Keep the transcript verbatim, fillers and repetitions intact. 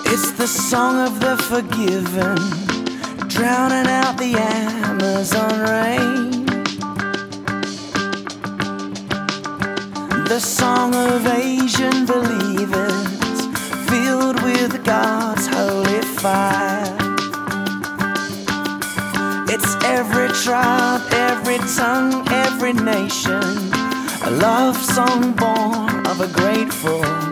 It's the song of the forgiven, drowning out the Amazon rain. The song of Asian believers, filled with God's holy fire. It's every tribe, every tongue, every nation, a love song born of a grateful